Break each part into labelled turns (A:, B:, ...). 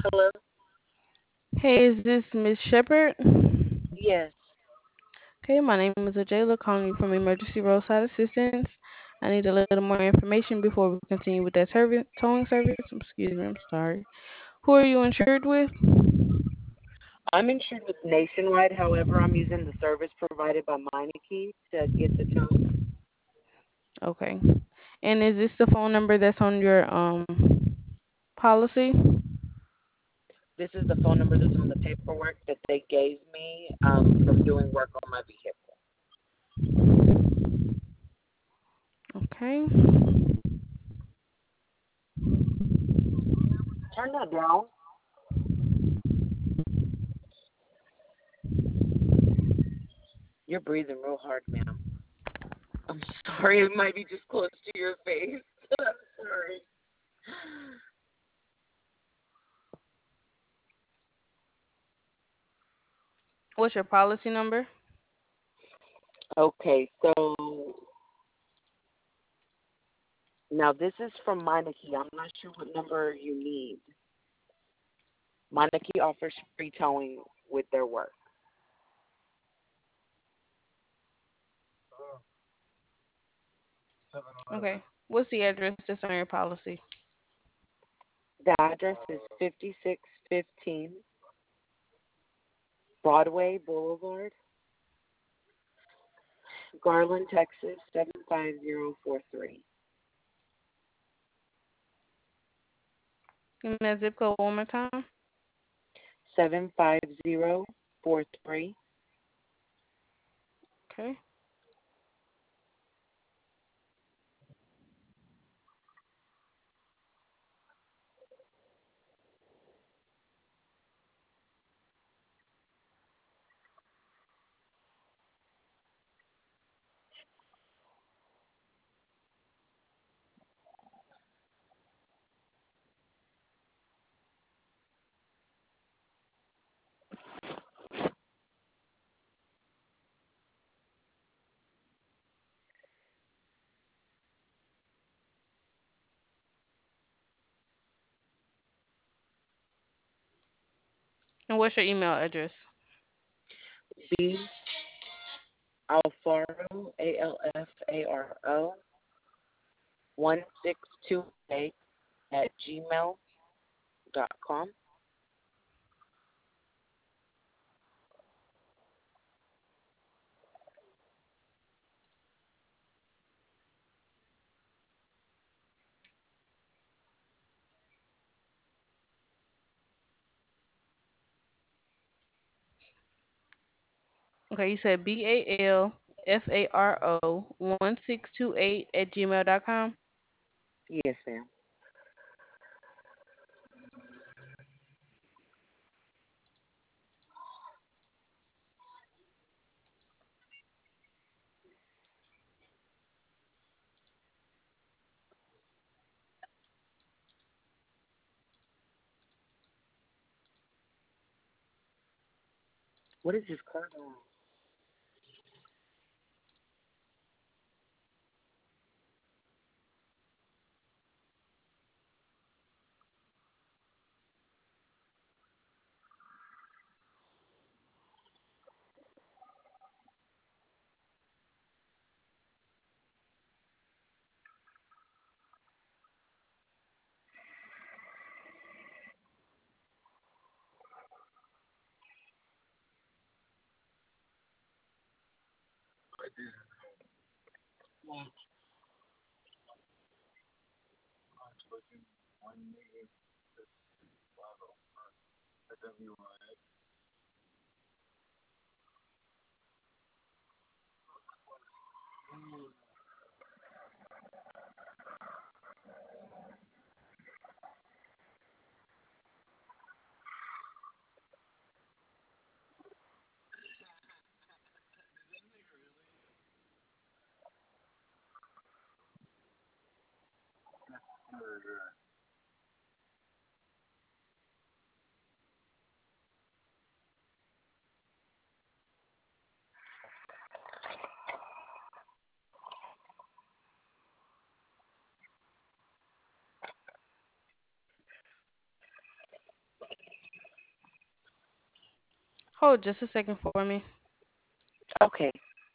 A: Hello?
B: Hey, is this Miss Shepherd?
A: Yes.
B: Okay, my name is Ajayla, calling you from Emergency Roadside Assistance. I need a little more information before we continue with that towing service. Excuse me, I'm sorry. Who are you insured with?
A: I'm insured with Nationwide. However, I'm using the service provided by Meineke to get the tone.
B: Okay. And is this the phone number that's on your policy?
A: This is the phone number that's on the paperwork that they gave me from doing work on my vehicle.
B: Okay.
A: Turn that down. You're breathing real hard, ma'am. I'm sorry. It might be just close to your face. I'm sorry.
B: What's your policy number?
A: Okay, so now this is from Meineke. I'm not sure what number you need. Meineke offers free towing with their work.
B: Okay. What's the address that's on your policy?
A: The address is 5615 Broadway Boulevard, Garland, Texas 75043.
B: Give me that zip code one more time.
A: 75043.
B: Okay. And what's your email address?
A: B Alfaro ALFARO 1628 at gmail.com.
B: Okay, you said BALFARO 1628 at gmail.com.
A: Yes, ma'am. What is this card on?
B: Hold just a second for me.
A: Okay.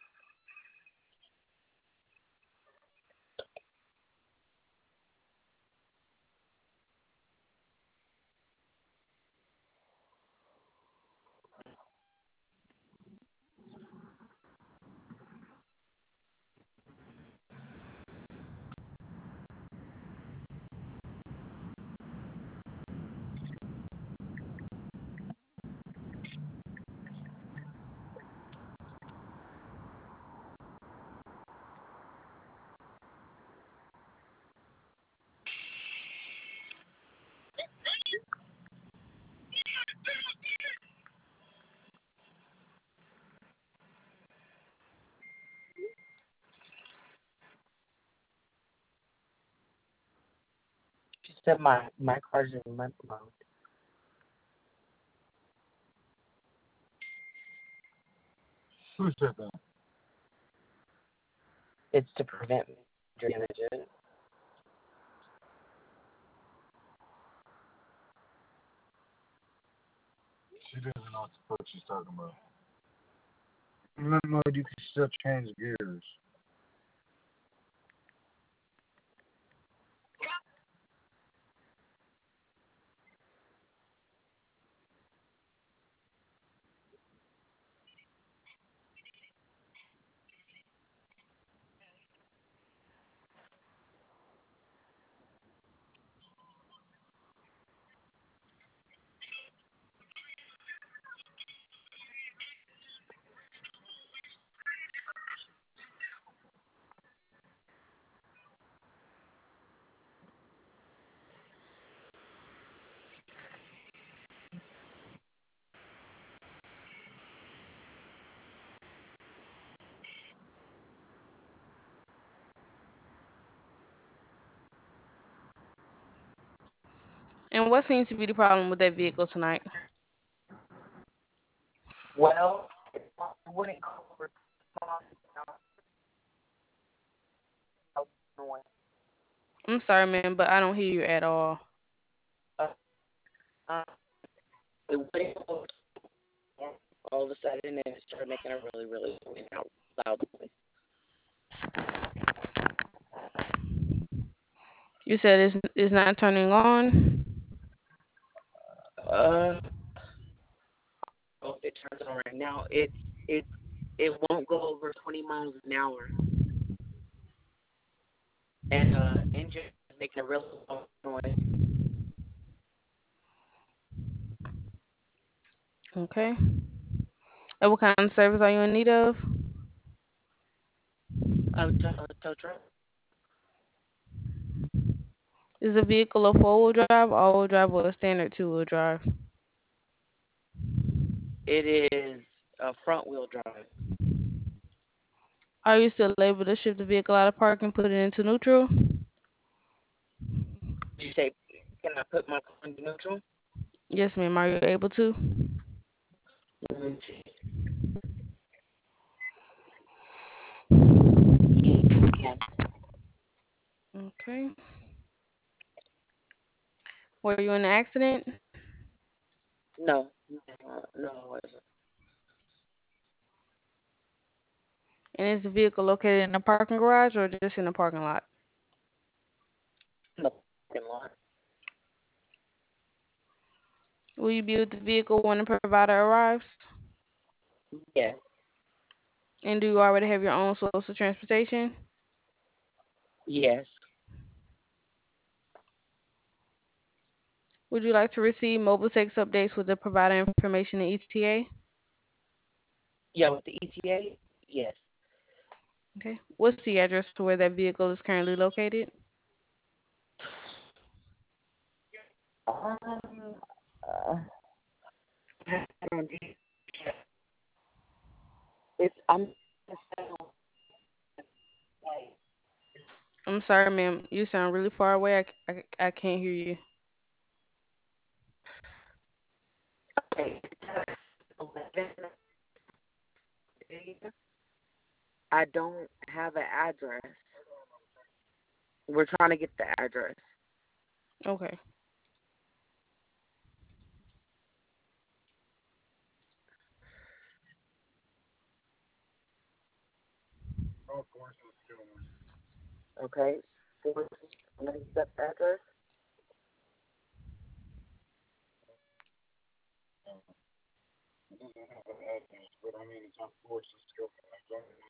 A: She said my car's in limp mode.
C: Who said that?
A: It's to prevent me from damage it.
C: She doesn't know what she's talking about. In limp mode, you can still change gears.
B: And what seems to be the problem with that vehicle tonight?
A: Well, it wouldn't go over noise.
B: I'm sorry, man, but I don't hear you at all.
A: Uh, uh, it wouldn't go over all of a sudden, and it started making a really, really loud noise.
B: You said it's not turning on.
A: Uh, oh, if it turns on right now, it it won't go over 20 miles an hour, and engine is making a really loud noise.
B: Okay. And what kind of service are you in need of?
A: Tow truck.
B: Is the vehicle a four-wheel drive, all-wheel drive, or a standard two-wheel drive?
A: It is a front wheel drive.
B: Are you still able to shift the vehicle out of park and put it into neutral?
A: You say, can I put my car into neutral?
B: Yes, ma'am. Are you able to?
A: Let me see. Yeah.
B: Okay. Were you in an accident?
A: No, no, it wasn't.
B: And is the vehicle located in a parking garage or just in a parking lot?
A: No parking lot.
B: Will you be with the vehicle when the provider arrives?
A: Yes,
B: And do you already have your own source of transportation?
A: yes.
B: Would you like to receive mobile text updates with the provider information and ETA?
A: Yeah, with the ETA, yes.
B: Okay. What's the address to where that vehicle is currently located?
A: Um, uh, it's I'm
B: I'm sorry, ma'am. You sound really far away. I can't hear you.
A: okay. 11. I don't have an address. We're trying to get the address.
B: Okay.
A: Okay. Forest, is that the address?
C: It doesn't have an address, but I mean it's on Forest and Skillman. I don't know.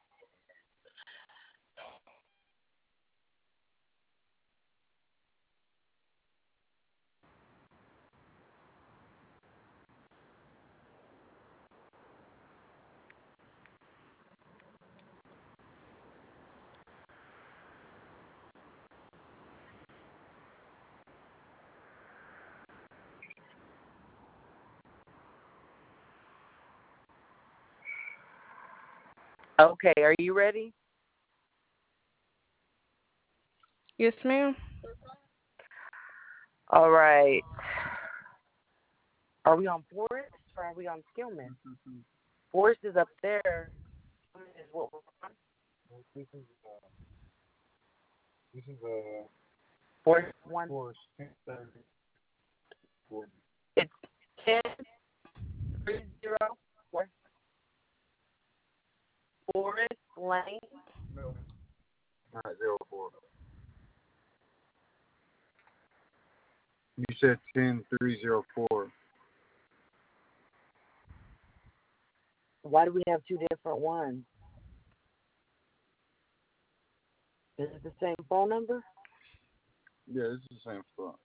A: Okay, are you ready?
B: Yes, ma'am.
A: All right. Are we on Forest or are we on Skillman? Forest is up there. Skillman is what we're on.
C: This is
A: Forest one.
C: Forest 1030.
A: It's 10-304 Forest Lane.
C: No, not 04. You said 10304.
A: Why do we have two different ones? Is it the same phone number?
C: Yeah, this is the same spot.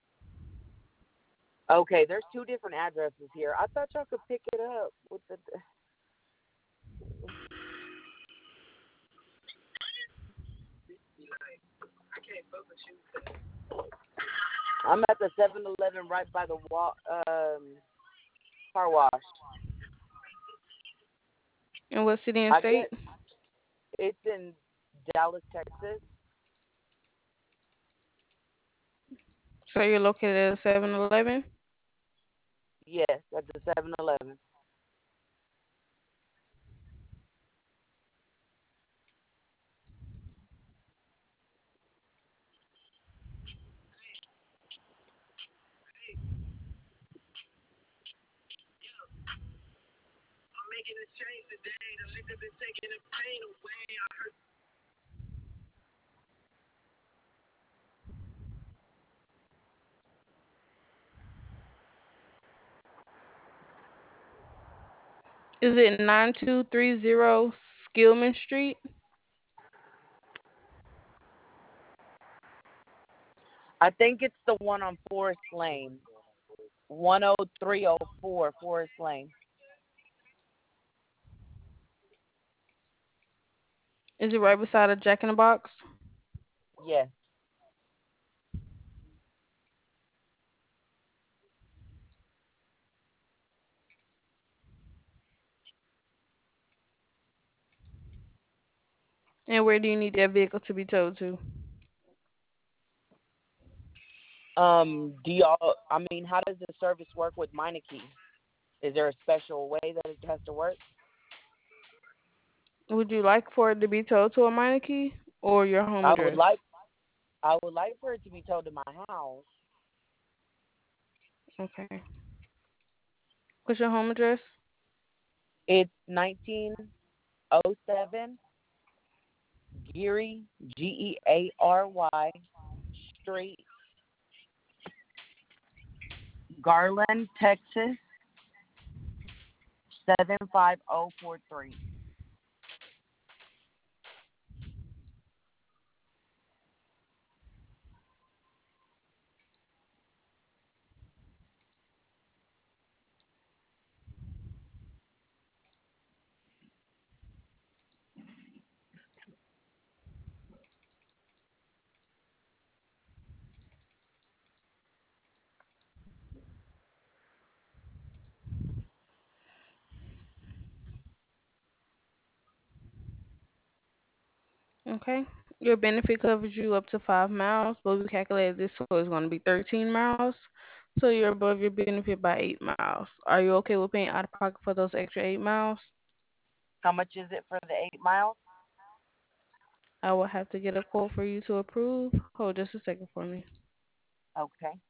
A: Okay, there's two different addresses here. I thought y'all could pick it up with the. I'm at the 7-Eleven right by the car wash.
B: In what city and state?
A: It's in Dallas, Texas.
B: So you're located at a 7-Eleven?
A: Yes, at the 7-Eleven.
B: Is it 9230 Skillman Street?
A: I think it's the one on Forest Lane. 10304 Forest Lane.
B: Is it right beside a Jack in the Box?
A: Yes.
B: And where do you need that vehicle to be towed to?
A: Do y'all? I mean, how does the service work with Meineke? Is there a special way that it has to work?
B: Would you like for it to be towed to a Meineke or your home
A: I would
B: address?
A: like, I would like for it to be towed to my house.
B: Okay. What's your home address?
A: It's 1907 Geary Geary Street, Garland, Texas 75043.
B: Okay. Your benefit covers you up to 5 miles, but we calculated this so it's going to be 13 miles. So you're above your benefit by 8 miles. Are you okay with paying out of pocket for those extra 8 miles?
A: How much is it for the 8 miles?
B: I will have to get a quote for you to approve. Hold just a second for me.
A: Okay.